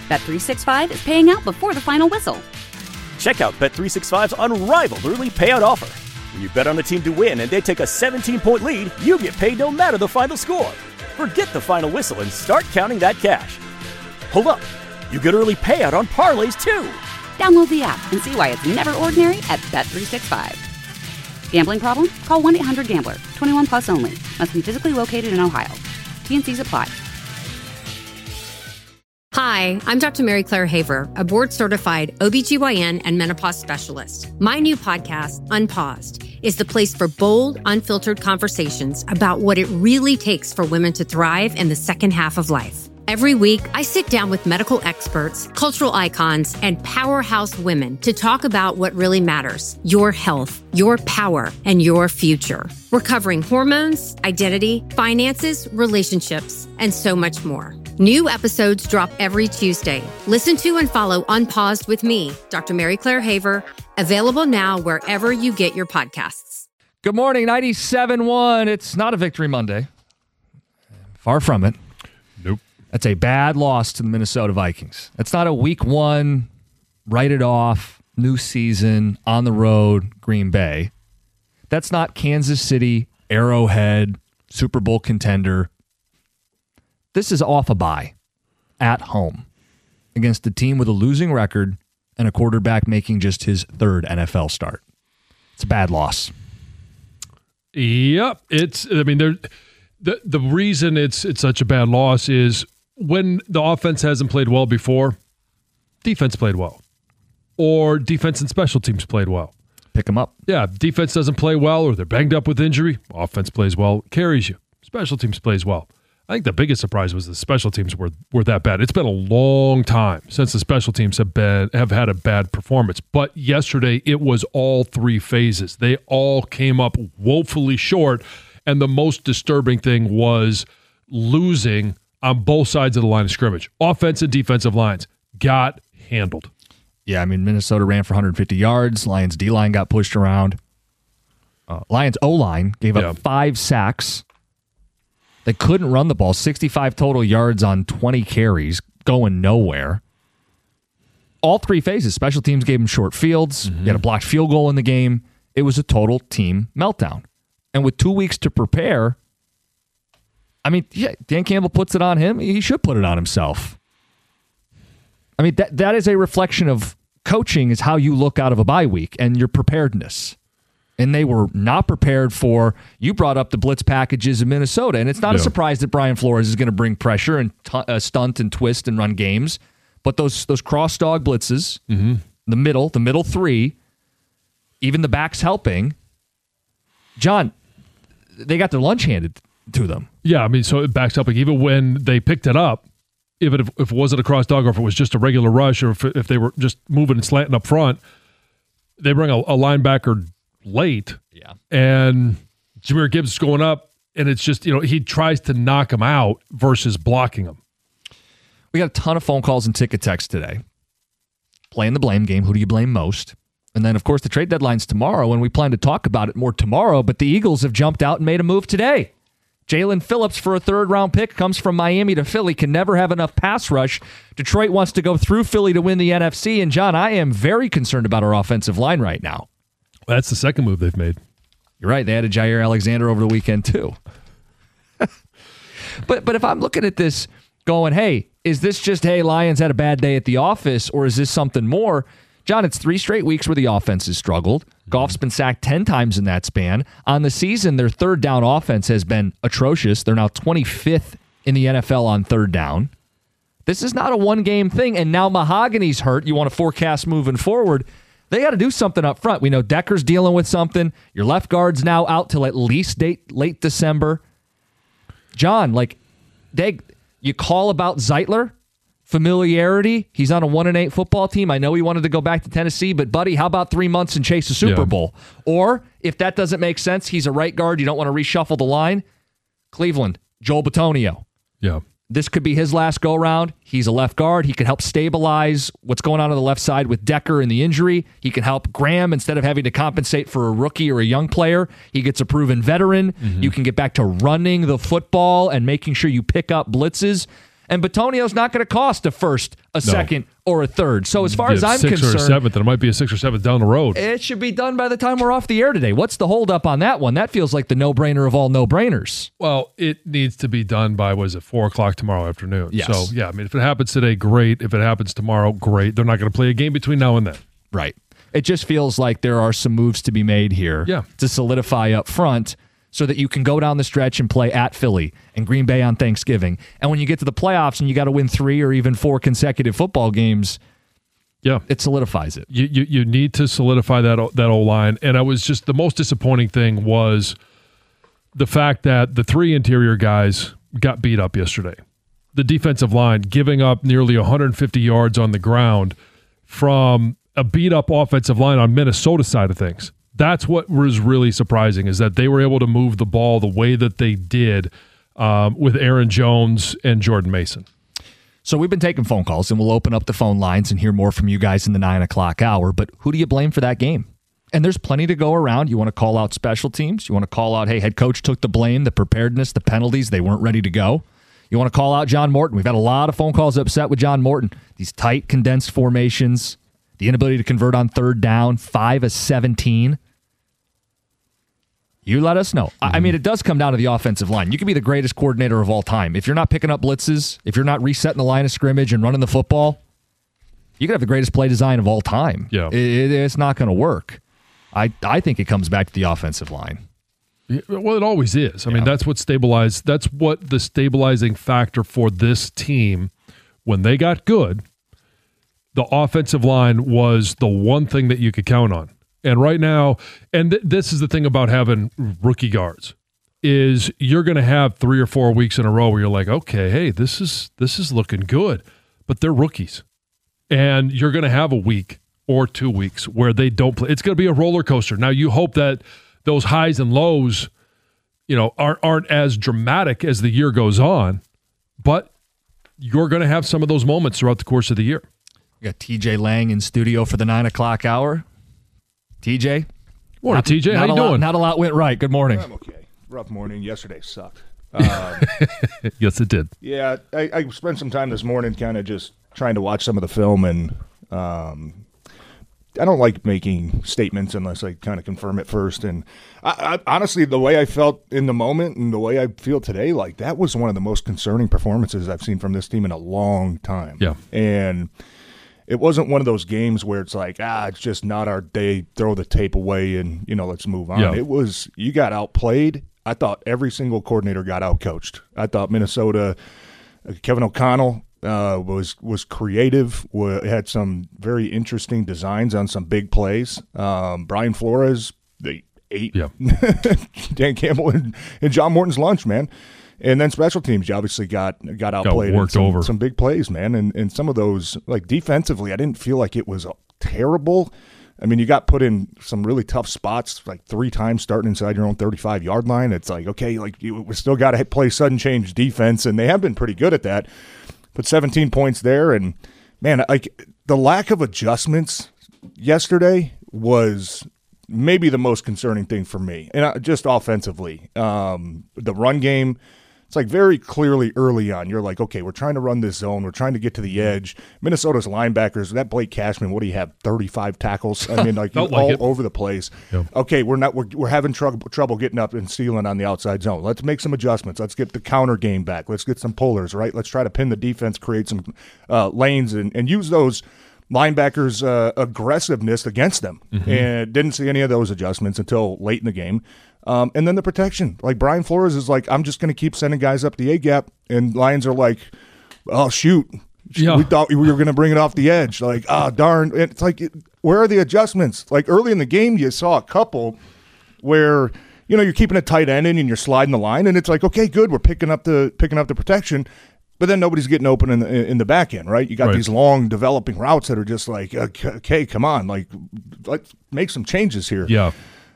Bet365 is paying out before the final whistle. Check out Bet365's unrivaled early payout offer. When you bet on a team to win and they take a 17-point lead, you get paid no matter the final score. Forget the final whistle and start counting that cash. Hold up. You get early payout on parlays, too. Download the app and see why it's never ordinary at Bet365. Gambling problem? Call 1-800-GAMBLER. 21 plus only. Must be physically located in Ohio. T&Cs apply. Hi, I'm Dr. Mary Claire Haver, a board-certified OBGYN and menopause specialist. My new podcast, Unpaused, is the place for bold, unfiltered conversations about what it really takes for women to thrive in the second half of life. Every week, I sit down with medical experts, cultural icons, and powerhouse women to talk about what really matters: your health, your power, and your future. We're covering hormones, identity, finances, relationships, and so much more. New episodes drop every Tuesday. Listen to and follow Unpaused with me, Dr. Mary Claire Haver, available now wherever you get your podcasts. Good morning, 97.1. It's not a Victory Monday. Far from it. Nope. That's a bad loss to the Minnesota Vikings. That's not a week one, write it off, new season, on the road, Green Bay. That's not Kansas City, Arrowhead, Super Bowl contender. This is off a bye at home against a team with a losing record and a quarterback making just his third NFL start. It's a bad loss. Yep. The reason it's such a bad loss is when the offense hasn't played well before, defense played well. Or defense and special teams played well. Pick them up. Yeah, defense doesn't play well or they're banged up with injury. Offense plays well, carries you. Special teams plays well. I think the biggest surprise was the special teams were that bad. It's been a long time since the special teams have had a bad performance. But yesterday, it was all three phases. They all came up woefully short. And the most disturbing thing was losing on both sides of the line of scrimmage. Offense and defensive lines got handled. Yeah, I mean, Minnesota ran for 150 yards. Lions D-line got pushed around. Lions O-line gave up 5 sacks. They couldn't run the ball. 65 total yards on 20 carries, going nowhere. All three phases. Special teams gave them short fields. They had a blocked field goal in the game. It was a total team meltdown. And with 2 weeks to prepare, I mean, yeah, Dan Campbell puts it on him. He should put it on himself. I mean, that is a reflection of coaching, is how you look out of a bye week and your preparedness. And they were not prepared for, you brought up the blitz packages in Minnesota. And it's not a surprise that Brian Flores is going to bring pressure and stunt and twist and run games. But those cross dog blitzes, the middle three, even the backs helping, John, they got their lunch handed to them. Yeah, I mean, so it backs up. Like, even when they picked it up, if it wasn't a cross dog or if it was just a regular rush or if they were just moving and slanting up front, they bring a linebacker late, and Jahmyr Gibbs is going up, and it's just, he tries to knock him out versus blocking him. We got a ton of phone calls and ticket texts today. Playing the blame game. Who do you blame most? And then, of course, the trade deadline's tomorrow, and we plan to talk about it more tomorrow, but the Eagles have jumped out and made a move today. Jalen Phillips for a third-round pick comes from Miami to Philly, can never have enough pass rush. Detroit wants to go through Philly to win the NFC, and John, I am very concerned about our offensive line right now. That's the second move they've made. You're right. They added Jair Alexander over the weekend, too. But if I'm looking at this going, hey, is this just, hey, Lions had a bad day at the office, or is this something more? John, it's 3 straight weeks where the offense has struggled. Goff's been sacked 10 times in that span. On the season, their third down offense has been atrocious. They're now 25th in the NFL on third down. This is not a one-game thing, and now Mahogany's hurt. You want to forecast moving forward. They got to do something up front. We know Decker's dealing with something. Your left guard's now out till at least late December. John, you call about Zeitler? Familiarity. He's on a 1-8 football team. I know he wanted to go back to Tennessee, but buddy, how about 3 months and chase a Super Bowl? Or if that doesn't make sense, he's a right guard. You don't want to reshuffle the line. Cleveland, Joel Bitonio. Yeah. This could be his last go-round. He's a left guard. He could help stabilize what's going on the left side with Decker and the injury. He can help Graham instead of having to compensate for a rookie or a young player. He gets a proven veteran. You can get back to running the football and making sure you pick up blitzes. And Bitonio's not going to cost a first, a second, or a third. So as far as I'm concerned, 6th or 7th, and it might be a 6th or 7th down the road. It should be done by the time we're off the air today. What's the holdup on that one? That feels like the no-brainer of all no-brainers. Well, it needs to be done by, 4 o'clock tomorrow afternoon. Yes. So, yeah, I mean, if it happens today, great. If it happens tomorrow, great. They're not going to play a game between now and then. Right. It just feels like there are some moves to be made here to solidify up front so that you can go down the stretch and play at Philly and Green Bay on Thanksgiving. And when you get to the playoffs and you got to win 3 or even 4 consecutive football games, it solidifies it. You need to solidify that O-line. And I was just, the most disappointing thing was the fact that the 3 interior guys got beat up yesterday. The defensive line giving up nearly 150 yards on the ground from a beat-up offensive line on Minnesota's side of things. That's what was really surprising, is that they were able to move the ball the way that they did with Aaron Jones and Jordan Mason. So we've been taking phone calls, and we'll open up the phone lines and hear more from you guys in the 9 o'clock hour. But who do you blame for that game? And there's plenty to go around. You want to call out special teams. You want to call out, hey, head coach took the blame, the preparedness, the penalties. They weren't ready to go. You want to call out John Morton. We've had a lot of phone calls upset with John Morton. These tight, condensed formations, the inability to convert on 3rd down, 5 of 17. You let us know. I mean, it does come down to the offensive line. You can be the greatest coordinator of all time. If you're not picking up blitzes, if you're not resetting the line of scrimmage and running the football, you can have the greatest play design of all time. Yeah. It's not going to work. I think it comes back to the offensive line. Well, it always is. I mean, that's what the stabilizing factor for this team, when they got good, the offensive line was the one thing that you could count on. And right now, and this is the thing about having rookie guards, is you're going to have 3 or 4 weeks in a row where you're like, okay, hey, this is looking good, but they're rookies. And you're going to have a week or 2 weeks where they don't play. It's going to be a roller coaster. Now, you hope that those highs and lows, aren't as dramatic as the year goes on, but you're going to have some of those moments throughout the course of the year. We got TJ Lang in studio for the 9 o'clock hour. TJ? Morning, TJ. How you doing? Not a lot went right. Good morning. I'm okay. Rough morning. Yesterday sucked. Yes, it did. Yeah, I spent some time this morning kind of just trying to watch some of the film, and I don't like making statements unless I kind of confirm it first. And I honestly, the way I felt in the moment and the way I feel today, like that was one of the most concerning performances I've seen from this team in a long time. Yeah. And it wasn't one of those games where it's like, it's just not our day, throw the tape away and, let's move on. Yeah. It was, you got outplayed. I thought every single coordinator got outcoached. I thought Minnesota, Kevin O'Connell was creative, had some very interesting designs on some big plays. Brian Flores, they ate Dan Campbell and John Morton's lunch, man. And then special teams, you obviously got outplayed. Worked over. Some big plays, man. And some of those, like defensively, I didn't feel like it was terrible. I mean, you got put in some really tough spots, like 3 times starting inside your own 35-yard line. It's like, okay, like we still got to play sudden change defense, and they have been pretty good at that. Put 17 points there, and, man, like the lack of adjustments yesterday was maybe the most concerning thing for me, and just offensively. The run game, it's like very clearly early on, you're like, okay, we're trying to run this zone. We're trying to get to the edge. Minnesota's linebackers, that Blake Cashman, what do you have, 35 tackles? I mean, like all over the place. Yep. Okay, we're having trouble getting up and sealing on the outside zone. Let's make some adjustments. Let's get the counter game back. Let's get some pullers, right? Let's try to pin the defense, create some lanes, and use those linebackers' aggressiveness against them. Mm-hmm. And didn't see any of those adjustments until late in the game. And then the protection. Like Brian Flores is like, I'm just going to keep sending guys up the A-gap. And Lions are like, oh, shoot. Yeah. We thought we were going to bring it off the edge. Like, darn. It's like, where are the adjustments? Like early in the game, you saw a couple where, you're keeping a tight end in and you're sliding the line. And it's like, okay, good. We're picking up the protection. But then nobody's getting open in the back end, right? You got these long developing routes that are just like, okay, come on. Like, let's make some changes here. Yeah.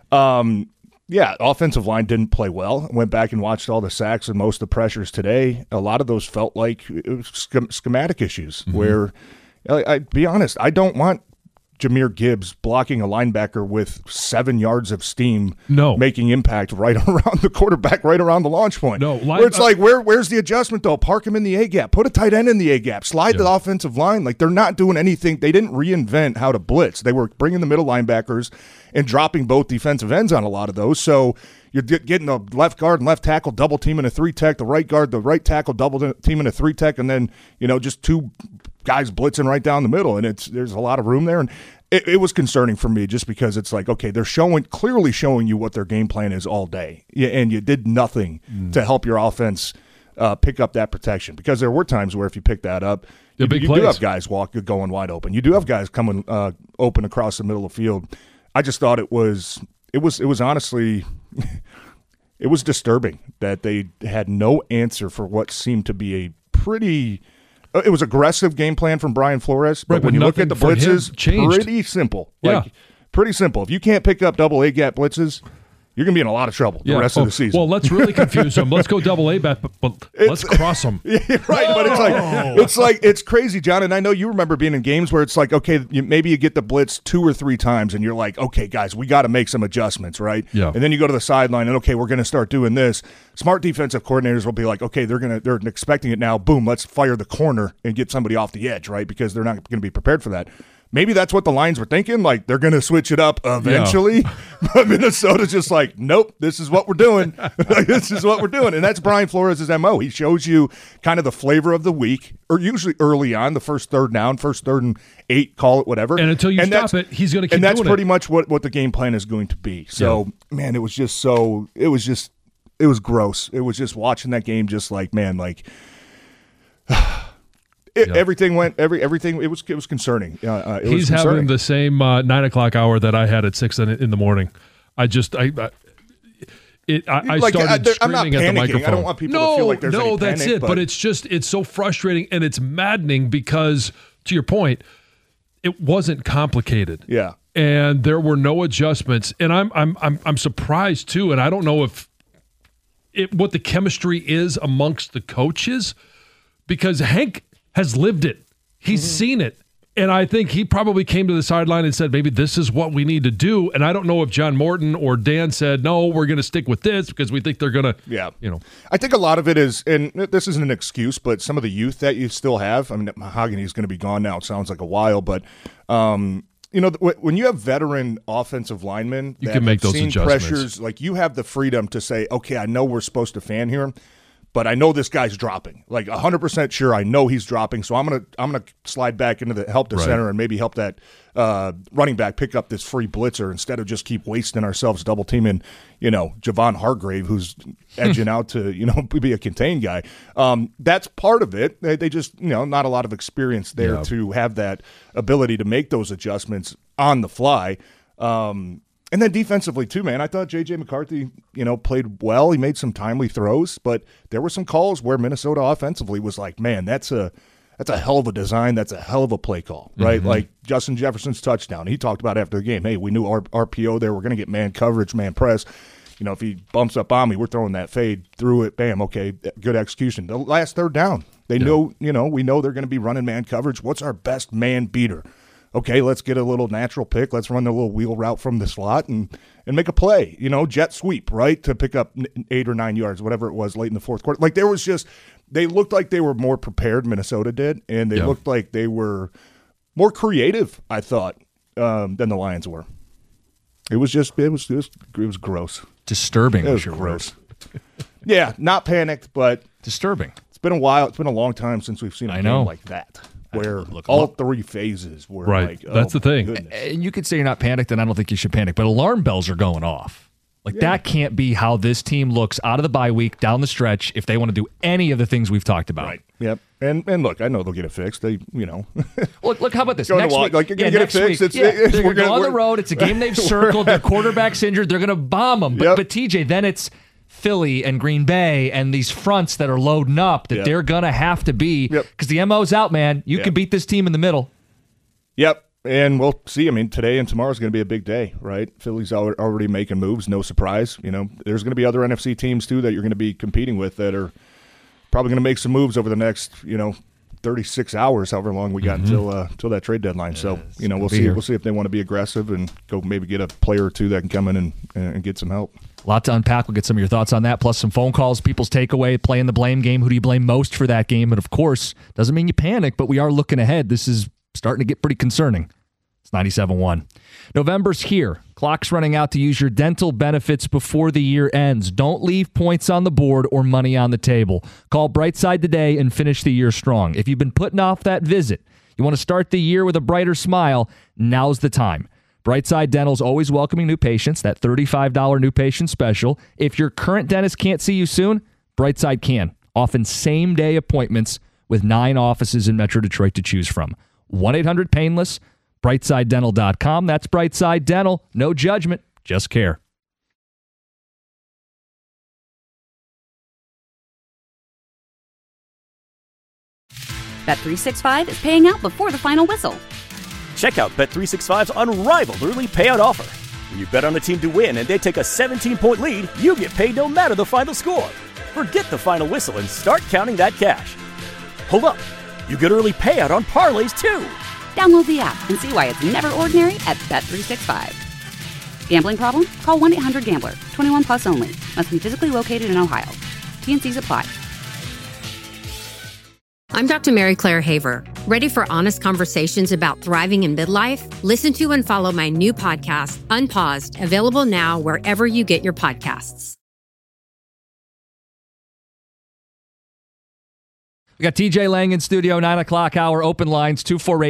Yeah, offensive line didn't play well. Went back and watched all the sacks and most of the pressures today. A lot of those felt like it was schematic issues where, I'd be honest, I don't want Jahmyr Gibbs blocking a linebacker with 7 yards of steam, No. making impact right around the quarterback, right around the launch point. No, where it's like, where's the adjustment, though? Park him in the A-gap. Put a tight end in the A-gap. Slide the offensive line. Like, they're not doing anything. They didn't reinvent how to blitz. They were bringing the middle linebackers and dropping both defensive ends on a lot of those. So you're getting the left guard and left tackle double teaming a 3-tech, the right guard, the right tackle double teaming a 3-tech, and then, just 2 guys blitzing right down the middle. And there's a lot of room there. And it was concerning for me just because it's like, okay, they're clearly showing you what their game plan is all day. And you did nothing to help your offense pick up that protection, because there were times where if you pick that up, you do have guys going wide open. You do have guys coming open across the middle of the field. I just thought it was honestly it was disturbing that they had no answer for what seemed to be a pretty it was aggressive game plan from Brian Flores, but when you look at the blitzes, pretty simple. Pretty simple. If you can't pick up double A-gap blitzes, you're going to be in a lot of trouble the rest of the season. Well, let's really confuse them. Let's go double A-gap, but let's cross them. Yeah, right, but it's crazy, John, and I know you remember being in games where it's like, okay, maybe you get the blitz 2 or 3 times, and you're like, okay, guys, we got to make some adjustments, right? Yeah. And then you go to the sideline, and okay, we're going to start doing this. Smart defensive coordinators will be like, okay, they're expecting it now. Boom, let's fire the corner and get somebody off the edge, right? Because they're not going to be prepared for that. Maybe that's what the Lions were thinking, like they're going to switch it up eventually. Yeah. But Minnesota's just like, nope, this is what we're doing. This is what we're doing. And that's Brian Flores' MO. He shows you kind of the flavor of the week, or usually early on, the first third down, first 3rd and 8, call it whatever. And until you stop it, he's going to keep doing it. And that's pretty much what the game plan is going to be. So, man, it was gross. It was just watching that game just like, man, like – everything it was concerning. He's having the same 9 o'clock hour that I had at 6 in the morning. I started screaming at the microphone. I don't want people to feel like there's any panic. That's it. But it's so frustrating and it's maddening because, to your point, it wasn't complicated. Yeah, and there were no adjustments. And I'm surprised too. And I don't know what the chemistry is amongst the coaches, because Hank has lived it. He's seen it. And I think he probably came to the sideline and said, maybe this is what we need to do. And I don't know if John Morton or Dan said, no, we're going to stick with this because we think they're going to, I think a lot of it is, and this isn't an excuse, but some of the youth that you still have, I mean, Mahogany's going to be gone now. It sounds like a while, but, when you have veteran offensive linemen you can make those adjustments. Pressures, like you have the freedom to say, okay, I know we're supposed to fan here, but I know this guy's dropping. Like 100% sure I know he's dropping, so I'm gonna slide back into help the center and maybe help that running back pick up this free blitzer instead of just keep wasting ourselves double teaming, Javon Hargrave, who's edging out to, be a contained guy. That's part of it. They just, not a lot of experience there to have that ability to make those adjustments on the fly. And then defensively too, man, I thought J.J. McCarthy, played well. He made some timely throws, but there were some calls where Minnesota offensively was like, man, that's a hell of a design. That's a hell of a play call, right? Mm-hmm. Like Justin Jefferson's touchdown. He talked about after the game, hey, we knew our RPO there. We're going to get man coverage, man press. If he bumps up on me, we're throwing that fade through it. Bam, okay, good execution. The last third down, they know, we know they're going to be running man coverage. What's our best man beater? Okay, let's get a little natural pick. Let's run a little wheel route from the slot and make a play, jet sweep, right, to pick up 8 or 9 yards, whatever it was late in the fourth quarter. Like they looked like they were more prepared, Minnesota did, and they looked like they were more creative, I thought, than the Lions were. It was gross. Disturbing was your gross. Yeah, not panicked, but disturbing. It's been a while. It's been a long time since we've seen a game like that, where all 3 phases were like, that's the thing. Goodness. And you could say you're not panicked, and I don't think you should panic, but alarm bells are going off. That can't be how this team looks out of the bye week down the stretch if they want to do any of the things we've talked about. Right. Yep. And look, I know they'll get it fixed. Look, how about this? Next week, you're going to get it fixed. They're going to go on the road. It's a game they've circled. Their quarterback's injured. They're going to bomb them. But TJ, then it's Philly and Green Bay and these fronts that are loading up that they're going to have to be because the MO's out, man. You can beat this team in the middle. Yep. And we'll see. I mean, today and tomorrow is going to be a big day, right? Philly's already making moves. No surprise. There's going to be other NFC teams, too, that you're going to be competing with that are probably going to make some moves over the next, 36 hours, however long we got until that trade deadline. So, we'll see. We'll see if they want to be aggressive and go maybe get a player or two that can come in and get some help. A lot to unpack. We'll get some of your thoughts on that, plus some phone calls, people's takeaway, playing the blame game. Who do you blame most for that game? And, of course, doesn't mean you panic, but we are looking ahead. This is starting to get pretty concerning. It's 97.1. November's here. Clock's running out to use your dental benefits before the year ends. Don't leave points on the board or money on the table. Call Brightside today and finish the year strong. If you've been putting off that visit, you want to start the year with a brighter smile, now's the time. Brightside Dental is always welcoming new patients, that $35 new patient special. If your current dentist can't see you soon, Brightside can. Often same-day appointments with 9 offices in Metro Detroit to choose from. 1-800-PAINLESS. BrightsideDental.com. That's Brightside Dental. No judgment, just care. Bet365 is paying out before the final whistle. Check out Bet365's unrivaled early payout offer. When you bet on a team to win and they take a 17-point lead, you get paid no matter the final score. Forget the final whistle and start counting that cash. Hold up. You get early payout on parlays, too. Download the app and see why it's never ordinary at Bet365. Gambling problem? Call 1-800-GAMBLER. 21 plus only. Must be physically located in Ohio. T&Cs apply. I'm Dr. Mary Claire Haver. Ready for honest conversations about thriving in midlife? Listen to and follow my new podcast, Unpaused, available now wherever you get your podcasts. We got TJ Lang in studio, 9 o'clock hour, open lines,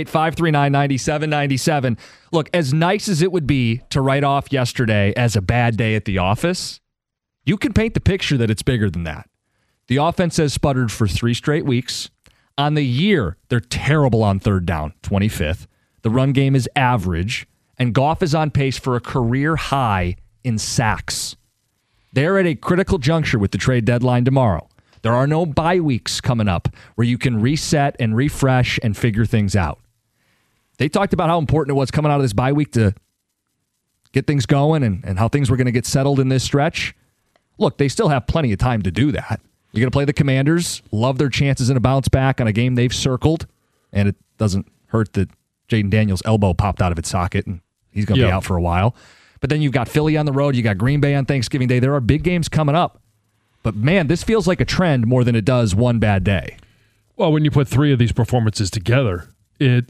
248-539-9797. Look, as nice as it would be to write off yesterday as a bad day at the office, you can paint the picture that it's bigger than that. The offense has sputtered for 3 straight weeks. On the year, they're terrible on third down, 25th. The run game is average, and Goff is on pace for a career high in sacks. They're at a critical juncture with the trade deadline tomorrow. There are no bye weeks coming up where you can reset and refresh and figure things out. They talked about how important it was coming out of this bye week to get things going and how things were going to get settled in this stretch. Look, they still have plenty of time to do that. You're going to play the Commanders, love their chances in a bounce back on a game they've circled, and it doesn't hurt that Jaden Daniels' elbow popped out of its socket, and he's going to be out for a while. But then you've got Philly on the road, you got Green Bay on Thanksgiving Day. There are big games coming up. But, man, this feels like a trend more than it does one bad day. Well, when you put 3 of these performances together, it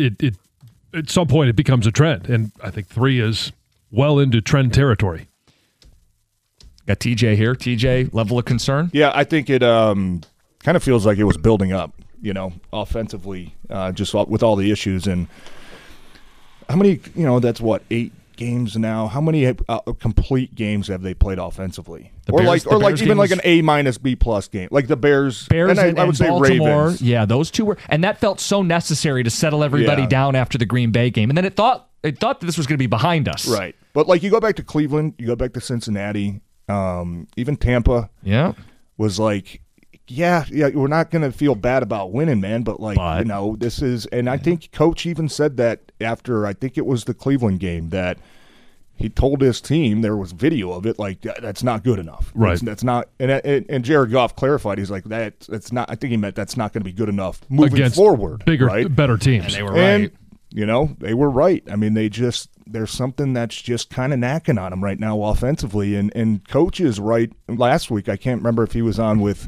at some point it becomes a trend. And I think 3 is well into trend territory. Got TJ here. TJ, level of concern? Yeah, I think it kind of feels like it was building up, offensively, just with all the issues. And how many, that's what, 8 games now. How many complete games have they played offensively? Or even like an A- B+ game, like the Bears and I would say Baltimore. Ravens. Yeah, those 2 were, and that felt so necessary to settle everybody down after the Green Bay game. And then it thought that this was going to be behind us, right? But like you go back to Cleveland, you go back to Cincinnati, even Tampa. Yeah, was like. Yeah, we're not going to feel bad about winning, man, but this is – and I think Coach even said that after I think it was the Cleveland game that he told his team, there was video of it, like, that's not good enough. Right. That's not – and Jared Goff clarified, he's like, that's not – I think he meant that's not going to be good enough moving against forward. Bigger, right? better teams. And they were right. They were right. I mean, there's something that's just kind of knacking on them right now offensively, and Coach is right. Last week, I can't remember if he was on with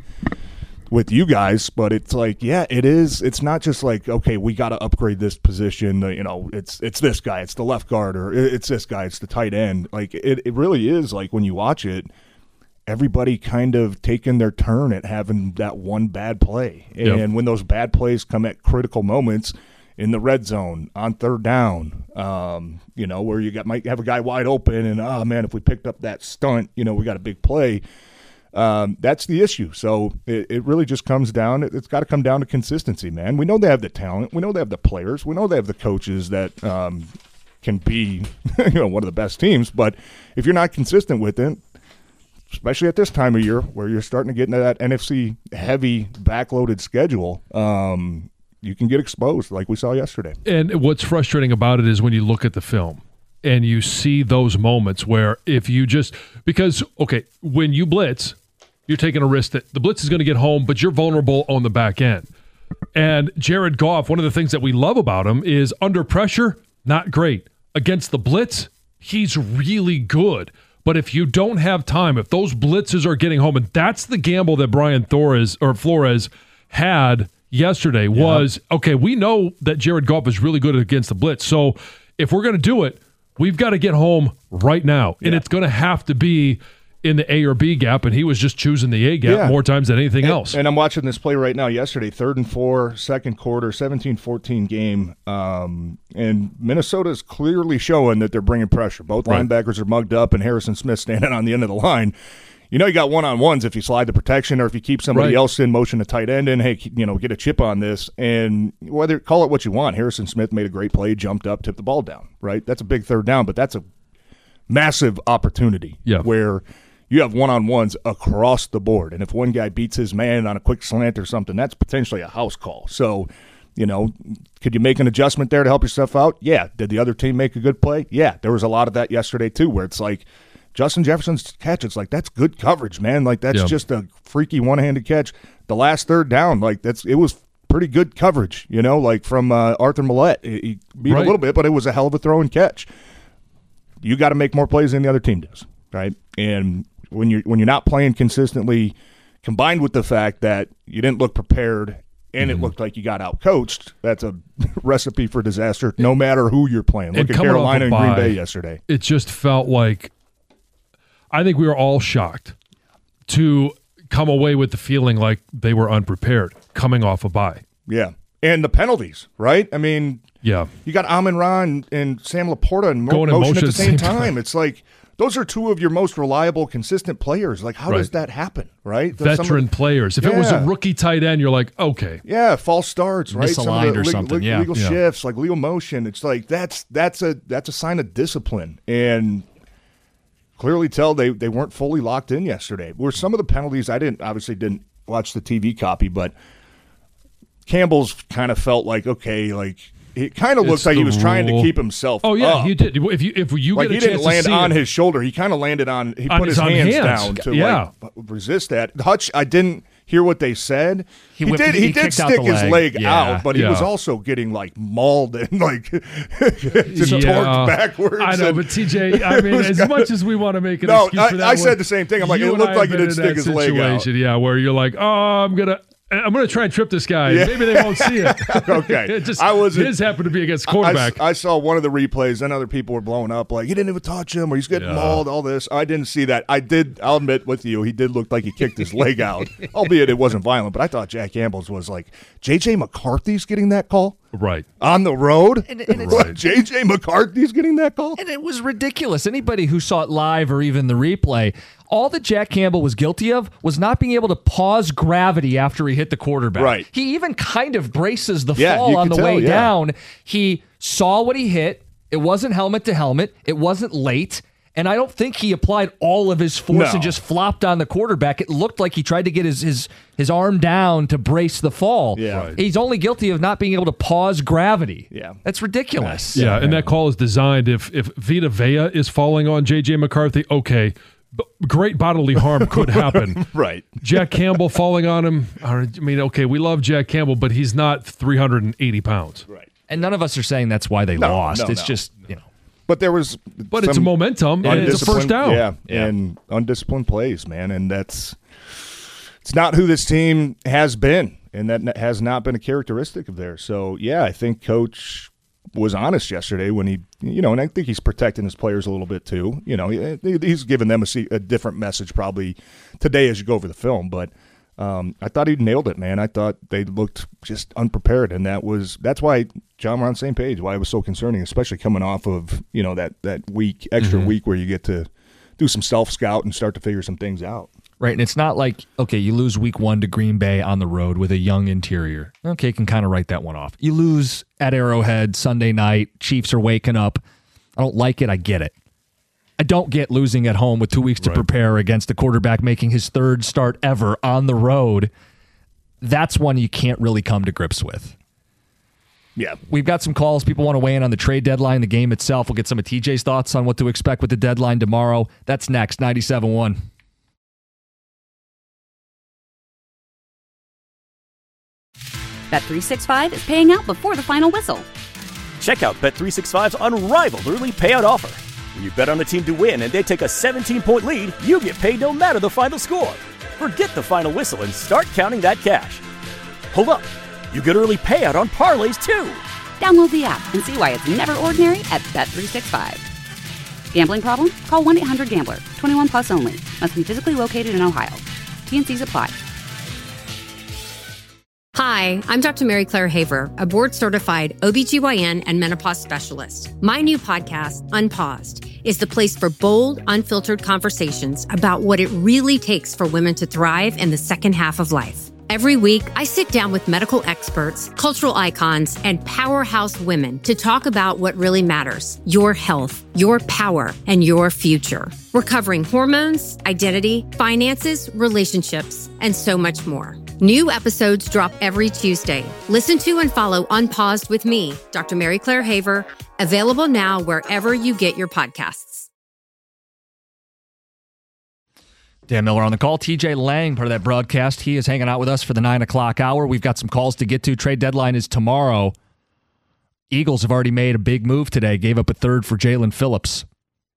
you guys, but it's like, yeah, it is. It's not just like, okay, we got to upgrade this position. It's this guy, it's the left guard, or it's this guy, it's the tight end. Like it really is. Like when you watch it, everybody kind of taking their turn at having that one bad play, and when those bad plays come at critical moments in the red zone on third down, where you might have a guy wide open, and man, if we picked up that stunt, we got a big play. That's the issue. So it really just comes down. It's got to come down to consistency, man. We know they have the talent. We know they have the players. We know they have the coaches that can be, one of the best teams. But if you're not consistent with it, especially at this time of year where you're starting to get into that NFC heavy backloaded schedule, you can get exposed like we saw yesterday. And what's frustrating about it is when you look at the film and you see those moments where if you just – because, okay, when you blitz – you're taking a risk that the blitz is going to get home, but you're vulnerable on the back end. And Jared Goff, one of the things that we love about him is under pressure, not great. Against the blitz, he's really good. But if you don't have time, if those blitzes are getting home, and that's the gamble that Brian Flores had yesterday was, okay, we know that Jared Goff is really good against the blitz. So if we're going to do it, we've got to get home right now. And it's going to have to be in the A or B gap, and he was just choosing the A gap more times than anything else. And I'm watching this play right now yesterday, 3rd and 4, second quarter, 17-14 game. And Minnesota's clearly showing that they're bringing pressure. Both linebackers are mugged up, and Harrison Smith standing on the end of the line. You know you got one-on-ones if you slide the protection or if you keep somebody else in motion, a tight end in, hey, get a chip on this. And whether call it what you want, Harrison Smith made a great play, jumped up, tipped the ball down, right? That's a big third down, but that's a massive opportunity where you have one-on-ones across the board. And if one guy beats his man on a quick slant or something, that's potentially a house call. So, could you make an adjustment there to help yourself out? Yeah. Did the other team make a good play? Yeah. There was a lot of that yesterday too, where it's like, Justin Jefferson's catch, it's like, that's good coverage, man. Like, that's just a freaky one-handed catch. The last third down, it was pretty good coverage, from Arthur Millette. He beat a little bit, but it was a hell of a throw and catch. You got to make more plays than the other team does, right? And when you're not playing consistently, combined with the fact that you didn't look prepared and it looked like you got out-coached, that's a recipe for disaster no matter who you're playing. Look at Carolina and Green Bay yesterday. It just felt like I think we were all shocked to come away with the feeling like they were unprepared coming off a bye. Yeah. And the penalties, right? I mean, you got Amon-Ra and Sam Laporta in motion at the same time. It's like those are two of your most reliable, consistent players. Like, how does that happen, right? Veteran players. If it was a rookie tight end, you're like, okay. Yeah, false starts, right? Misaligned or something, legal shifts, like legal motion. It's like that's a sign of discipline. And clearly tell they weren't fully locked in yesterday. Were some of the penalties, I obviously didn't watch the TV copy, but Campbell's kind of felt like, okay, like it kind of looks like he was trying to keep himself up. He did. If you like get he didn't land on his shoulder, he kind of landed on. He put his hands down to resist that. Hutch, I didn't hear what they said. He did stick his leg out, but he was also getting like mauled and like torqued backwards. I know, but TJ, I mean, as much as we want to make an excuse for that, I said the same thing. I'm like, it looked like he didn't stick his leg out. Yeah, where you're like, oh, I'm gonna try and trip this guy. Yeah. Maybe they won't see it. Okay. His happened to be against quarterback. I saw one of the replays, and other people were blowing up like, he didn't even touch him, or he's getting mauled, all this. I didn't see that. I'll admit with you, he did look like he kicked his leg out, albeit it wasn't violent. But I thought Jack Campbell's was like, J.J. McCarthy's getting that call? Right. On the road? And J.J. McCarthy's getting that call? And it was ridiculous. Anybody who saw it live or even the replay, all that Jack Campbell was guilty of was not being able to pause gravity after he hit the quarterback. Right. He even kind of braces the fall on the way down. He saw what he hit. It wasn't helmet to helmet. It wasn't late. And I don't think he applied all of his force and just flopped on the quarterback. It looked like he tried to get his arm down to brace the fall. Yeah. Right. He's only guilty of not being able to pause gravity. Yeah. That's ridiculous. Yeah, and that call is designed, if Vita Vea is falling on J.J. McCarthy, okay, great bodily harm could happen. Right. Jack Campbell falling on him, I mean, okay, we love Jack Campbell, but he's not 380 pounds. Right. And none of us are saying that's why they lost. It's just, But there was it's a momentum, and it's a first down. Yeah, and undisciplined plays, man. And it's not who this team has been, and that has not been a characteristic of theirs. So, yeah, I think Coach was honest yesterday when he, and I think he's protecting his players a little bit too. He's giving them a different message probably today as you go over the film. But I thought he nailed it, man. I thought they looked just unprepared, and that's why, John, we're on the same page, why it was so concerning, especially coming off of, that week, extra week where you get to do some self-scout and start to figure some things out. Right, and it's not like, okay, you lose week 1 to Green Bay on the road with a young interior. Okay, you can kind of write that one off. You lose at Arrowhead Sunday night, Chiefs are waking up. I don't like it, I get it. I don't get losing at home with 2 weeks to prepare against a quarterback making his 3rd start ever on the road. That's one you can't really come to grips with. Yeah. We've got some calls. People want to weigh in on the trade deadline, the game itself. We'll get some of TJ's thoughts on what to expect with the deadline tomorrow. That's next, 97.1. Bet365 is paying out before the final whistle. Check out Bet365's unrivaled early payout offer. When you bet on a team to win and they take a 17-point lead, you get paid no matter the final score. Forget the final whistle and start counting that cash. Hold up. You get early payout on parlays, too. Download the app and see why it's never ordinary at Bet365. Gambling problem? Call 1-800-GAMBLER. 21 plus only. Must be physically located in Ohio. T&Cs apply. Hi, I'm Dr. Mary Claire Haver, a board-certified OBGYN and menopause specialist. My new podcast, Unpaused, is the place for bold, unfiltered conversations about what it really takes for women to thrive in the second half of life. Every week, I sit down with medical experts, cultural icons, and powerhouse women to talk about what really matters: your health, your power, and your future. We're covering hormones, identity, finances, relationships, and so much more. New episodes drop every Tuesday. Listen to and follow Unpaused with me, Dr. Mary Claire Haver, available now wherever you get your podcasts. Dan Miller on the call. TJ Lang, part of that broadcast. He is hanging out with us for the 9 o'clock hour. We've got some calls to get to. Trade deadline is tomorrow. Eagles have already made a big move today. Gave up a third for Jalen Phillips.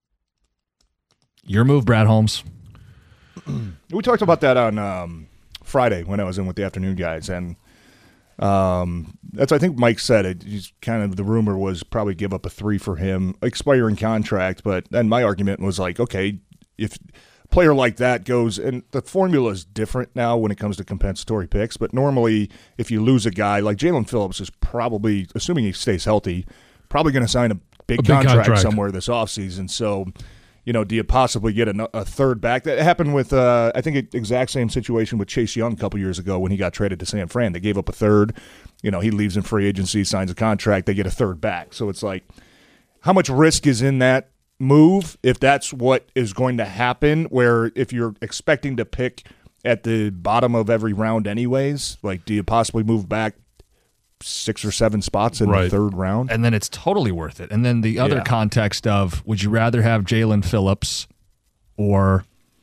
Your move, Brad Holmes. We talked about that on Friday when I was in with the afternoon guys, and that's, I think Mike said it. He's kind of, the rumor was probably give up a 3 for him, expiring contract. But then my argument was like, okay, if a player like that goes, and the formula is different now when it comes to compensatory picks, but normally if you lose a guy like Jalen Phillips is probably, assuming he stays healthy, probably going to sign a big contract somewhere this offseason. So, you know, do you possibly get a third back? That happened with, I think, exact same situation with Chase Young a couple years ago when he got traded to San Fran. They gave up a third. You know, he leaves in free agency, signs a contract, they get a third back. So it's like, how much risk is in that move if that's what is going to happen, where if you're expecting to pick at the bottom of every round anyways, like, do you possibly move back 6 or 7 spots in the third round? And then it's totally worth it. And then the other context of, would you rather have Jalen Phillips or...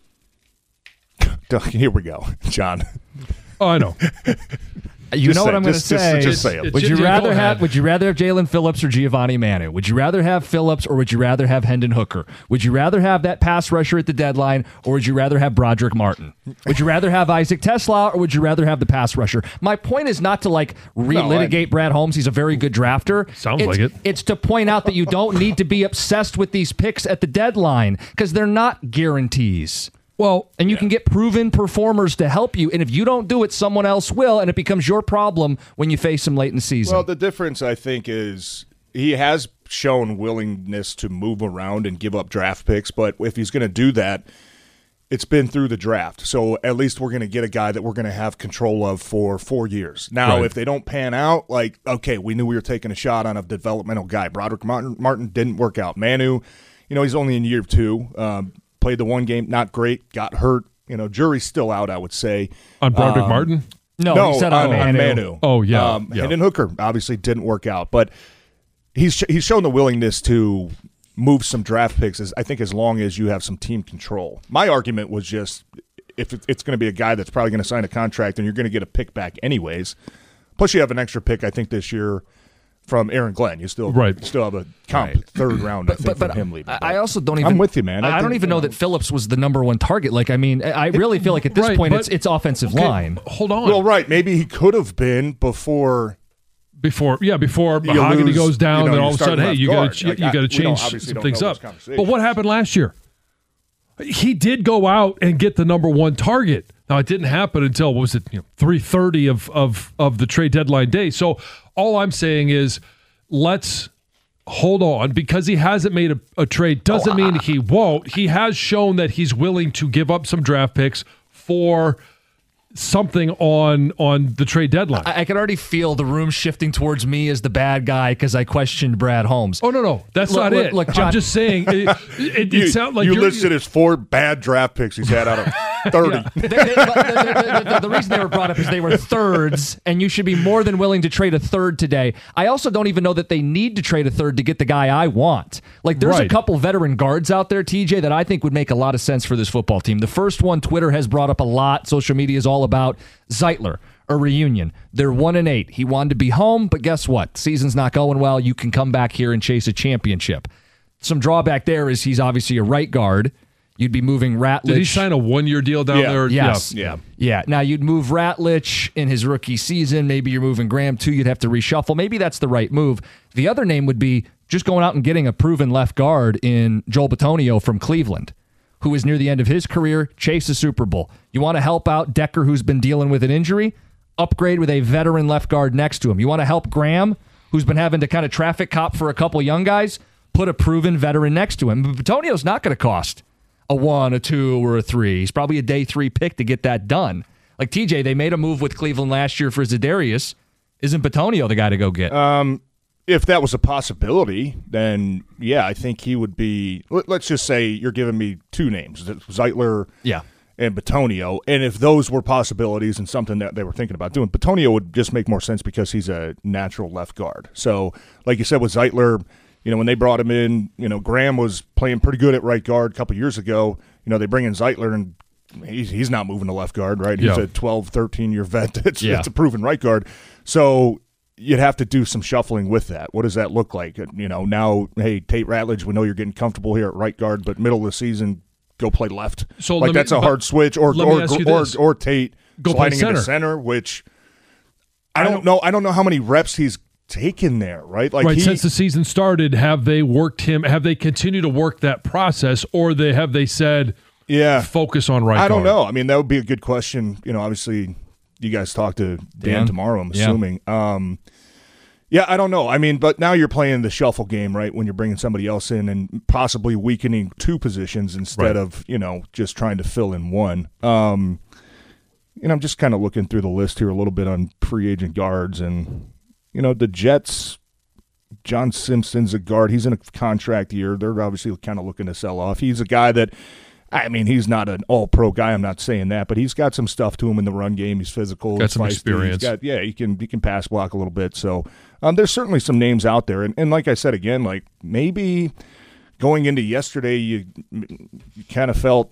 Here we go, John. Oh, I know. You know what I'm going to say. Just say it. Would you rather have Jalen Phillips or Giovanni Manu? Would you rather have Phillips or would you rather have Hendon Hooker? Would you rather have that pass rusher at the deadline or would you rather have Broderick Martin? Would you rather have Isaac Tesla or would you rather have the pass rusher? My point is not to relitigate Brad Holmes. He's a very good drafter. Sounds like it. It's to point out that you don't need to be obsessed with these picks at the deadline because they're not guarantees. Well, and you can get proven performers to help you, and if you don't do it, someone else will, and it becomes your problem when you face them late in the season. Well, the difference, I think, is he has shown willingness to move around and give up draft picks, but if he's going to do that, it's been through the draft. So at least we're going to get a guy that we're going to have control of for 4 years. Now, if they don't pan out, like, okay, we knew we were taking a shot on a developmental guy. Broderick Martin didn't work out. Manu, you know, he's only in year 2. Played the one game, not great, got hurt. You know, jury's still out, I would say. On Broderick Martin? No, he said on Manu. Oh, yeah. Hendon Hooker obviously didn't work out, but he's shown the willingness to move some draft picks, I think, as long as you have some team control. My argument was just, if it's going to be a guy that's probably going to sign a contract and you're going to get a pick back anyways, plus you have an extra pick, I think, this year from Aaron Glenn. You still have a third round, I think, from him leaving. But I also don't even... I'm with you, man. I don't even know that Phillips was the number one target. Like, I mean, I really feel like at this point it's offensive line. Hold on. Well, right. Maybe he could have been before Mahogany goes down, then all of a sudden, hey, you got to change some things up. But what happened last year? He did go out and get the number one target. Now, it didn't happen until, 3:30 of the trade deadline day. So all I'm saying is let's hold on, because he hasn't made a trade doesn't mean he won't. He has shown that he's willing to give up some draft picks for something on the trade deadline. I can already feel the room shifting towards me as the bad guy because I questioned Brad Holmes. Oh, no. That's not it. Look, John, I'm just saying, it sounds like you listed as 4 bad draft picks he's had out of 30. The reason they were brought up is they were thirds, and you should be more than willing to trade a third today. I also don't even know that they need to trade a third to get the guy I want. Like, there's a couple veteran guards out there, TJ, that I think would make a lot of sense for this football team. The first one Twitter has brought up a lot. Social media is all about Zeitler. a reunion. They're 1-8. He wanted to be home, but guess what? Season's not going well. You can come back here and chase a championship. Some drawback there is he's obviously a right guard. You'd be moving Ratlich. Did he sign a 1-year deal down there? Yes. Yeah. Now, you'd move Ratlich in his rookie season. Maybe you're moving Graham, too. You'd have to reshuffle. Maybe that's the right move. The other name would be just going out and getting a proven left guard in Joel Bitonio from Cleveland, who is near the end of his career, chase a Super Bowl. You want to help out Decker, who's been dealing with an injury? Upgrade with a veteran left guard next to him. You want to help Graham, who's been having to kind of traffic cop for a couple young guys? Put a proven veteran next to him. But Bitonio's not going to cost a 1, a 2, or a 3. He's probably a day 3 pick to get that done. Like TJ, they made a move with Cleveland last year for Za'Darius. Isn't Bitonio the guy to go get? If that was a possibility, then yeah, I think he would be. Let's just say you're giving me 2 names, Zeitler and Bitonio. And if those were possibilities and something that they were thinking about doing, Bitonio would just make more sense because he's a natural left guard. So like you said with Zeitler, when they brought him in, Graham was playing pretty good at right guard a couple years ago. They bring in Zeitler, and he's not moving to left guard, right? He's a 12, 13-year vet. It's a proven right guard. So you'd have to do some shuffling with that. What does that look like? Now, hey, Tate Ratledge, we know you're getting comfortable here at right guard, but middle of the season, go play left. So that's a hard switch. Or Tate go sliding into center, which I don't know. I don't know how many reps he's taken there, right? Since the season started, have they worked him? Have they continued to work that process, or have they said, focus on right guard? I don't know. I mean, that would be a good question. Obviously, you guys talk to Dan tomorrow, I'm assuming. I don't know. I mean, but now you're playing the shuffle game, right, when you're bringing somebody else in and possibly weakening 2 positions instead of, just trying to fill in one. I'm just kind of looking through the list here a little bit on free agent guards, and the Jets, John Simpson's a guard. He's in a contract year. They're obviously kind of looking to sell off. He's a guy that, he's not an all-pro guy. I'm not saying that, but he's got some stuff to him in the run game. He's physical. Got some experience. He can pass block a little bit. So there's certainly some names out there. And like I said, again, like maybe going into yesterday, you kind of felt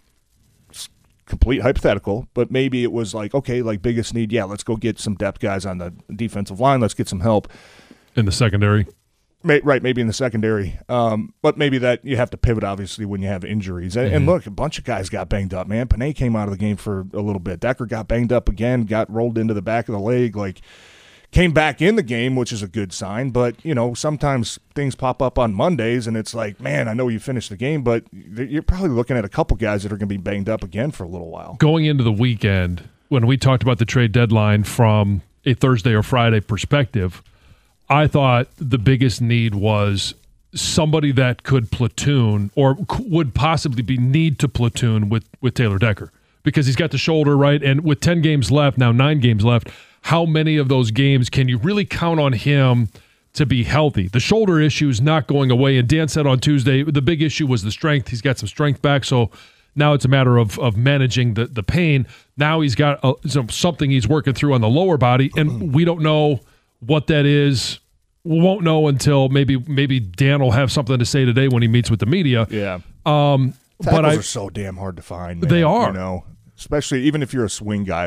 complete hypothetical, but maybe it was like, okay, like biggest need, let's go get some depth guys on the defensive line. Let's get some help. In the secondary? Right, maybe in the secondary. But maybe that you have to pivot, obviously, when you have injuries. And look, a bunch of guys got banged up, man. Panay came out of the game for a little bit. Decker got banged up again, got rolled into the back of the leg, came back in the game, which is a good sign. But, sometimes things pop up on Mondays, and it's like, man, I know you finished the game, but you're probably looking at a couple guys that are going to be banged up again for a little while. Going into the weekend, when we talked about the trade deadline from a Thursday or Friday perspective, I thought the biggest need was somebody that could platoon or would possibly need to platoon with Taylor Decker, because he's got the shoulder, right? And with 10 games left, now 9 games left, how many of those games can you really count on him to be healthy? The shoulder issue is not going away. And Dan said on Tuesday, the big issue was the strength. He's got some strength back. So now it's a matter of managing the pain. Now he's got something he's working through on the lower body. And we don't know what that is. We won't know until maybe Dan will have something to say today when he meets with the media. Yeah. Tackles are so damn hard to find, man. They are. Especially even if you're a swing guy.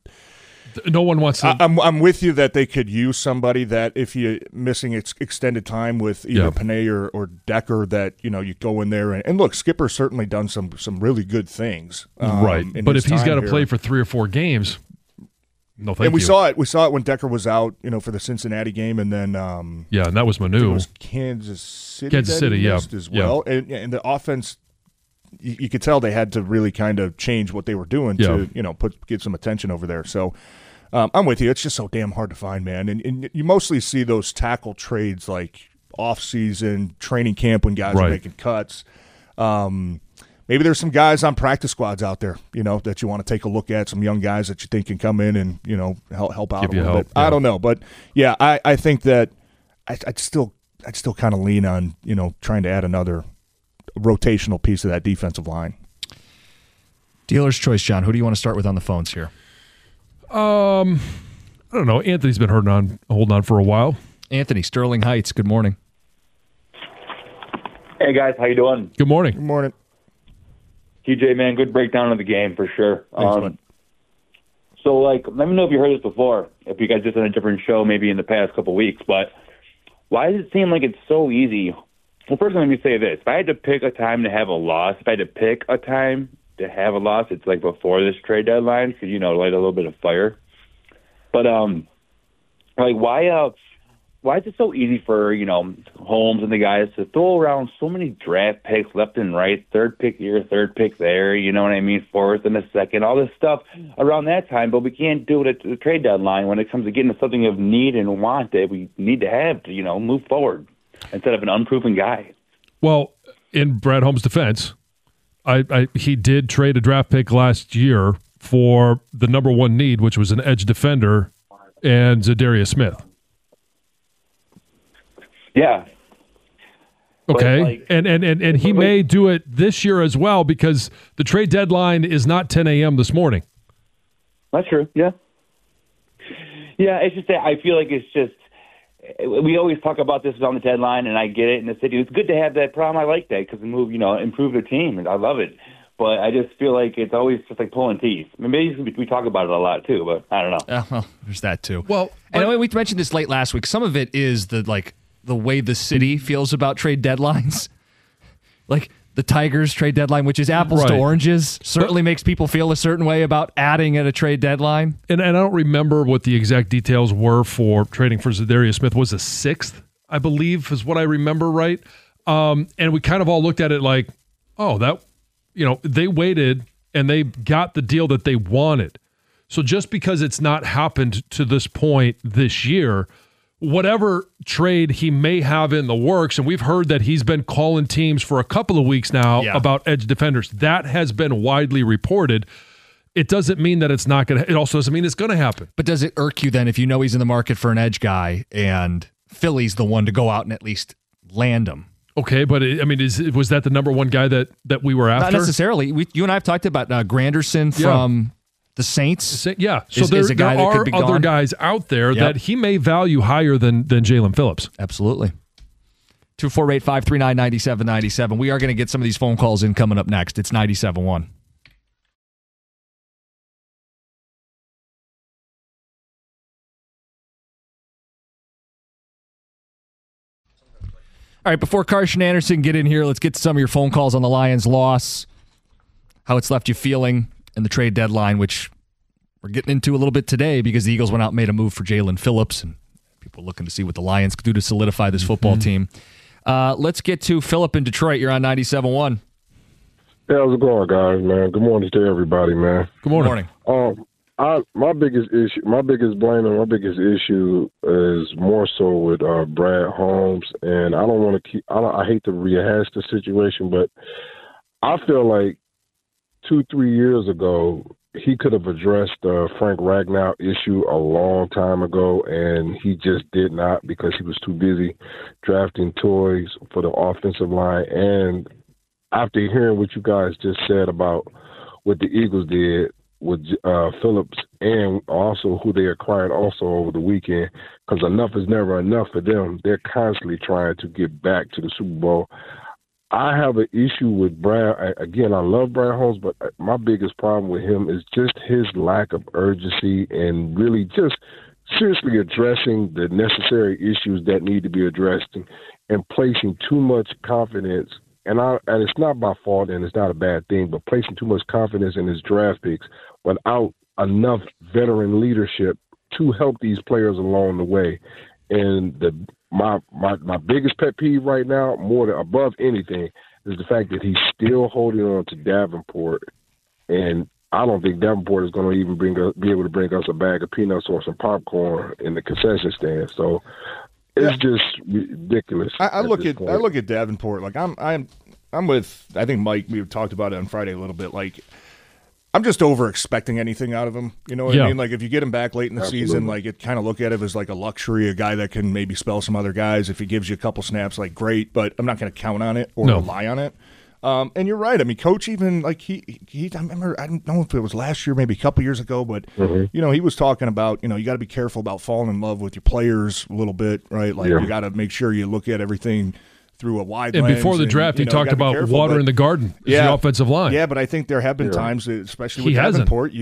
No one wants to. I'm with you that they could use somebody that if you're missing extended time with either Panay or Decker, that you go in there and look. Skipper's certainly done some really good things, right? But if he's got to play for 3 or 4 games, no, thank you. And we saw it. We saw it when Decker was out, for the Cincinnati game, and then and that was Manu. It was Kansas City, as well, and the offense. You could tell they had to really kind of change what they were doing to get some attention over there. So I'm with you. It's just so damn hard to find, man. And you mostly see those tackle trades like off-season, training camp when guys are making cuts. Maybe there's some guys on practice squads out there, that you want to take a look at, some young guys that you think can come in and, help out a little bit. Yeah. I don't know. But, I think that I'd still kind of lean on, trying to add another rotational piece of that defensive line. Dealer's choice, John. Who do you want to start with on the phones here? I don't know. Anthony's been holding on for a while. Anthony, Sterling Heights. Good morning. Hey guys, how you doing? Good morning. Good morning. TJ, man, good breakdown of the game for sure. Thanks, So, like, let me know if you heard this before, if you guys just on a different show maybe in the past couple of weeks, but why does it seem like it's so easy? Well, first let me say this. If I had to pick a time to have a loss, it's like before this trade deadline, because, light a little bit of fire. But, like, why is it so easy for, Holmes and the guys to throw around so many draft picks left and right, third pick here, third pick there, you know what I mean, fourth and a second, all this stuff around that time, but we can't do it at the trade deadline when it comes to getting to something of need and want that we need to have to, move forward instead of an unproven guy. Well, in Brad Holmes' defense, he did trade a draft pick last year for the number one need, which was an edge defender, and Zadarius Smith. Yeah. Okay. And he may do it this year as well because the trade deadline is not 10 a.m. this morning. That's true. Yeah. Yeah, it's just that I feel like it's just we always talk about this on the deadline, and I get it in the city. It's good to have that problem. I like that because improve the team, and I love it. But I just feel like it's always just like pulling teeth. I mean, maybe we talk about it a lot too, but I don't know. Well, there's that too. Well, and we mentioned this late last week. Some of it is the way the city feels about trade deadlines. Like the Tigers trade deadline, which is apples to oranges, certainly makes people feel a certain way about adding at a trade deadline. And I don't remember what the exact details were for trading for Zadarius Smith. Was a sixth, I believe, is what I remember, right? And we kind of all looked at it like, oh, that, they waited and they got the deal that they wanted. So just because it's not happened to this point this year, whatever trade he may have in the works, and we've heard that he's been calling teams for a couple of weeks now about edge defenders. That has been widely reported. It doesn't mean that it's not going to – it also doesn't mean it's going to happen. But does it irk you then if you know he's in the market for an edge guy and Philly's the one to go out and at least land him? Okay, but was that the number one guy that we were after? Not necessarily. You and I have talked about Granderson from the Saints. Yeah, so there are other guys out there that he may value higher than Jalen Phillips. Absolutely. 248-539-9797. We are going to get some of these phone calls in coming up next. It's 97.1. All right, before Carson Anderson get in here, let's get to some of your phone calls on the Lions' loss, how it's left you feeling, and the trade deadline, which we're getting into a little bit today because the Eagles went out and made a move for Jalen Phillips, and people are looking to see what the Lions can do to solidify this football team. Let's get to Philip in Detroit. You're on 97.1. Hey, how's it going, guys, man? Good morning to everybody, man. Good morning. My biggest blame and my biggest issue is more so with Brad Holmes, and I hate to rehash the situation, but I feel like 2-3 years ago he could have addressed the Frank Ragnow issue a long time ago, and he just did not because he was too busy drafting toys for the offensive line. And after hearing what you guys just said about what the Eagles did with Phillips and also who they acquired also over the weekend, because enough is never enough for them. They're constantly trying to get back to the Super Bowl. I have an issue with Brad. Again, I love Brad Holmes, but my biggest problem with him is just his lack of urgency and really just seriously addressing the necessary issues that need to be addressed and placing too much confidence. And it's not my fault, and it's not a bad thing, but placing too much confidence in his draft picks without enough veteran leadership to help these players along the way. And my biggest pet peeve right now, more than above anything, is the fact that he's still holding on to Davenport. And I don't think Davenport is going to even be able to bring us a bag of peanuts or some popcorn in the concession stand. So it's just ridiculous. I look at Davenport like I'm with, I think Mike, we talked about it on Friday a little bit, like I'm just over expecting anything out of him. You know what I mean? Like if you get him back late in the season, like it kind of look at it as like a luxury, a guy that can maybe spell some other guys. If he gives you a couple snaps, like great, but I'm not going to count on it or rely on it. And you're right. I mean, Coach even like he I remember, I don't know if it was last year, maybe a couple years ago, but he was talking about, you got to be careful about falling in love with your players a little bit, right? Like you got to make sure you look at everything through a wide lens. And before the draft, he talked about watering the garden as the offensive line. Yeah, but I think there have been times, especially with Davenport, you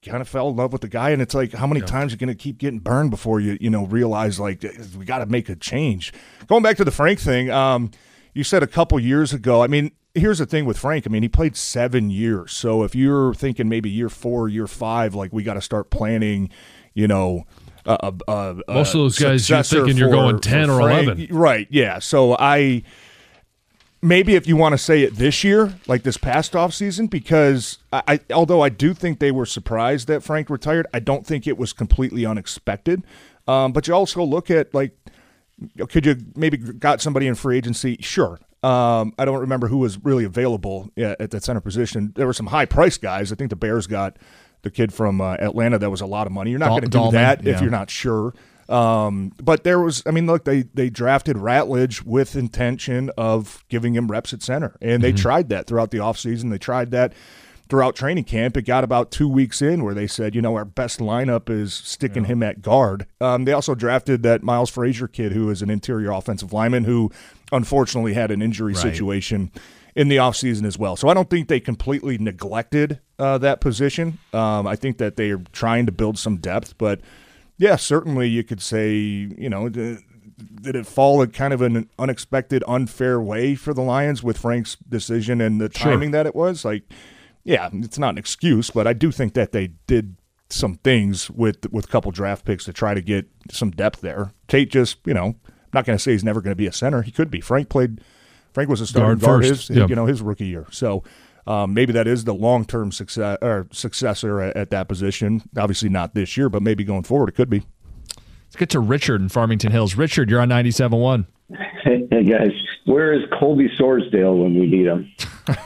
kind of fell in love with the guy. And it's like, how many times are you going to keep getting burned before you realize, like, we got to make a change? Going back to the Frank thing, you said a couple years ago, I mean, here's the thing with Frank. I mean, he played 7 years. So if you're thinking maybe year 4, year 5, like, we got to start planning, most of those guys, you're thinking you're going 10 or 11. Right, yeah. So maybe if you want to say it this year, like this past offseason, because although I do think they were surprised that Frank retired, I don't think it was completely unexpected. But you also look at, like, could you maybe got somebody in free agency? Sure. I don't remember who was really available at that center position. There were some high-priced guys. I think the Bears got the kid from Atlanta that was a lot of money. You're not going to do that if you're not sure. But there was, I mean, look, they drafted Ratledge with intention of giving him reps at center. And they tried that throughout the offseason. They tried that throughout training camp. It got about 2 weeks in where they said, our best lineup is sticking him at guard. They also drafted that Miles Frazier kid who is an interior offensive lineman who unfortunately had an injury situation in the offseason as well. So I don't think they completely neglected that position. I think that they are trying to build some depth, but yeah, certainly you could say, did it fall in kind of an unexpected, unfair way for the Lions with Frank's decision and the timing that it was? Like, yeah, it's not an excuse, but I do think that they did some things with a couple draft picks to try to get some depth there. Tate just, I'm not going to say he's never going to be a center. He could be. Frank was a starting guard his rookie year. So maybe that is the long-term successor at that position. Obviously not this year, but maybe going forward it could be. Let's get to Richard in Farmington Hills. Richard, you're on 97.1. Hey, guys. Where is Colby Sorsdale when we need him?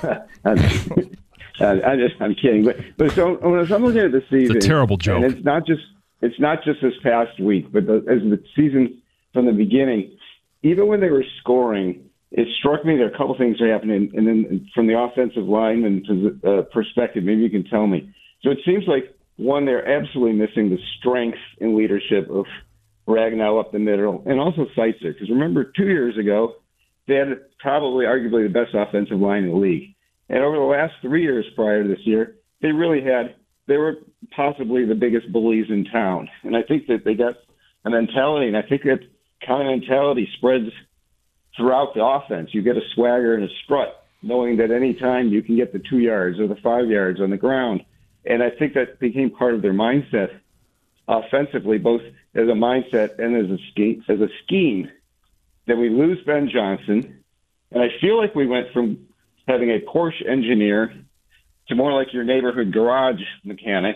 I'm kidding. But so when I'm looking at the season, it's a terrible joke. And it's not just this past week, but as the season from the beginning, even when they were scoring, it struck me that a couple things are happening. And then from the offensive lineman perspective, maybe you can tell me. So it seems like, one, they're absolutely missing the strength and leadership of Ragnow up the middle, and also Seitzer. Because remember, 2 years ago, they had probably arguably the best offensive line in the league. And over the last 3 years prior to this year, they were possibly the biggest bullies in town. And I think that they got a mentality, and I think that kind of mentality spreads throughout the offense. You get a swagger and a strut, knowing that any time you can get the 2 yards or the 5 yards on the ground. And I think that became part of their mindset offensively, both as a mindset and as a scheme. Then we lose Ben Johnson, and I feel like we went from having a Porsche engineer to more like your neighborhood garage mechanic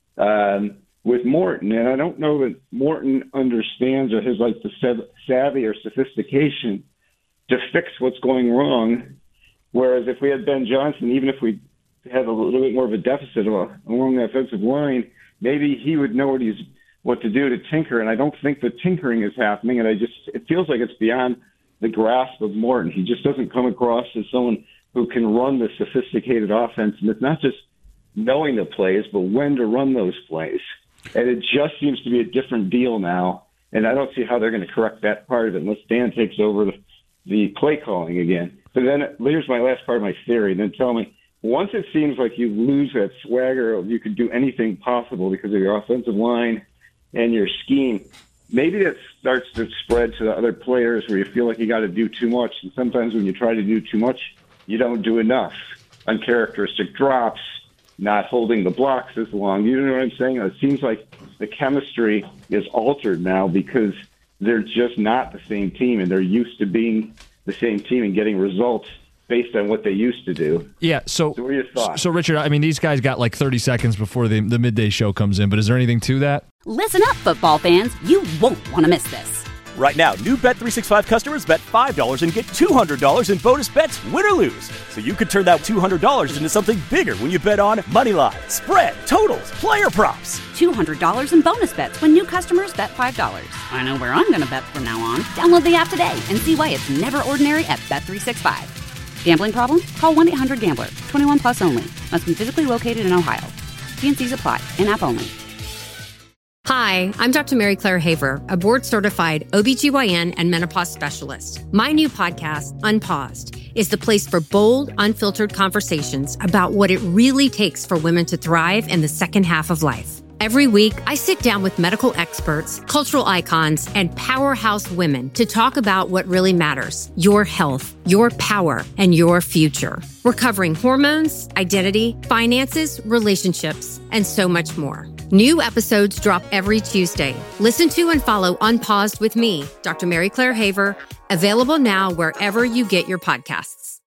with Morton. And I don't know that Morton understands or has like the savvy or sophistication to fix what's going wrong. Whereas if we had Ben Johnson, even if we had a little bit more of a deficit along the offensive line, maybe he would know what to do to tinker. And I don't think the tinkering is happening. And it feels like it's beyond the grasp of Morton. He just doesn't come across as someone who can run the sophisticated offense. And it's not just knowing the plays, but when to run those plays. And it just seems to be a different deal now. And I don't see how they're going to correct that part of it unless Dan takes over the play calling again. But then here's my last part of my theory. Then tell me, once it seems like you lose that swagger of you could do anything possible because of your offensive line and your scheme, maybe that starts to spread to the other players where you feel like you got to do too much. And sometimes when you try to do too much, you don't do enough. Uncharacteristic drops, not holding the blocks as long. You know what I'm saying? It seems like the chemistry is altered now because they're just not the same team, and they're used to being the same team and getting results based on what they used to do. Yeah, so what are your thoughts? So, Richard, I mean, these guys got like 30 seconds before the midday show comes in, but is there anything to that? Listen up, football fans. You won't want to miss this. Right now, new Bet365 customers bet $5 and get $200 in bonus bets, win or lose. So you could turn that $200 into something bigger when you bet on money line, spread, totals, player props. $200 in bonus bets when new customers bet $5. I know where I'm going to bet from now on. Download the app today and see why it's never ordinary at Bet365. Gambling problem? Call 1-800-GAMBLER. 21 plus only. Must be physically located in Ohio. TNCs apply. In-app only. Hi, I'm Dr. Mary Claire Haver, a board-certified OBGYN and menopause specialist. My new podcast, Unpaused, is the place for bold, unfiltered conversations about what it really takes for women to thrive in the second half of life. Every week, I sit down with medical experts, cultural icons, and powerhouse women to talk about what really matters: your health, your power, and your future. We're covering hormones, identity, finances, relationships, and so much more. New episodes drop every Tuesday. Listen to and follow Unpaused with me, Dr. Mary Claire Haver, available now wherever you get your podcasts.